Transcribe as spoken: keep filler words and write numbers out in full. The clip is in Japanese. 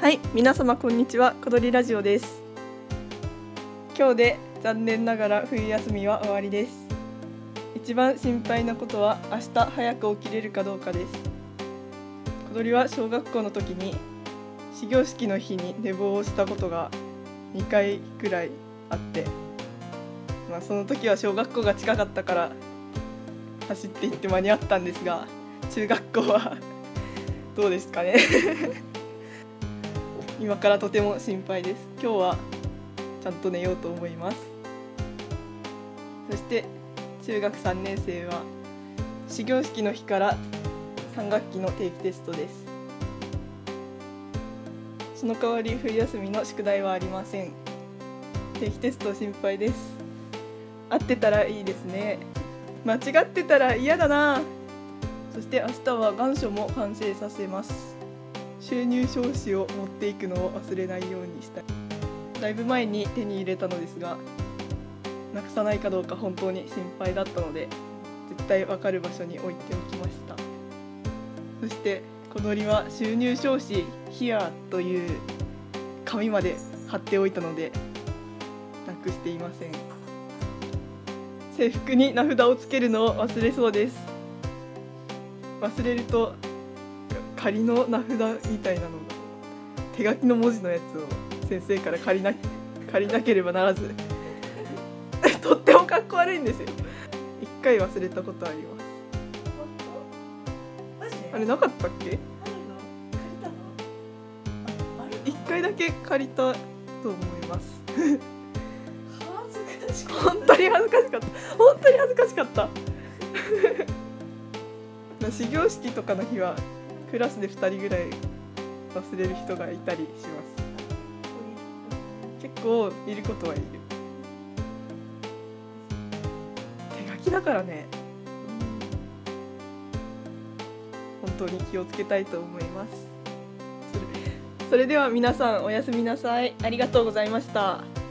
はい、皆様こんにちは。小鳥ラジオです。今日で残念ながら冬休みは終わりです。一番心配なことは明日早く起きれるかどうかです。小鳥は小学校の時に始業式の日に寝坊をしたことがにかいくらいあって、まあ、その時は小学校が近かったから走って行って間に合ったんですが、中学校はどうですかね今からとても心配です。今日はちゃんと寝ようと思います。そして中学さんねん生は始業式の日からさん学期の定期テストです。その代わり冬休みの宿題はありません。定期テスト心配です。合ってたらいいですね。間違ってたら嫌だな。そして明日は願書も完成させます。収入証紙を持っていくのを忘れないようにしたい。だいぶ前に手に入れたのですが、なくさないかどうか本当に心配だったので、絶対わかる場所に置いておきました。そして小鳥は収入証紙 Here という紙まで貼っておいたのでなくしていません。制服に名札をつけるのを忘れそうです。忘れると仮の名札みたいなのが手書きの文字のやつを先生から借りな、借りなければならずとってもかっこ悪いんですよ。一回忘れたことあります。あれなかったっけ？一回だけ借りたと思います本当に恥ずかしかった本当に恥ずかしかった始業式とかの日はクラスでふたりぐらい忘れる人がいたりします。結構いることはいる。手書きだからね、本当に気をつけたいと思います。それ、それでは皆さんおやすみなさい。ありがとうございました。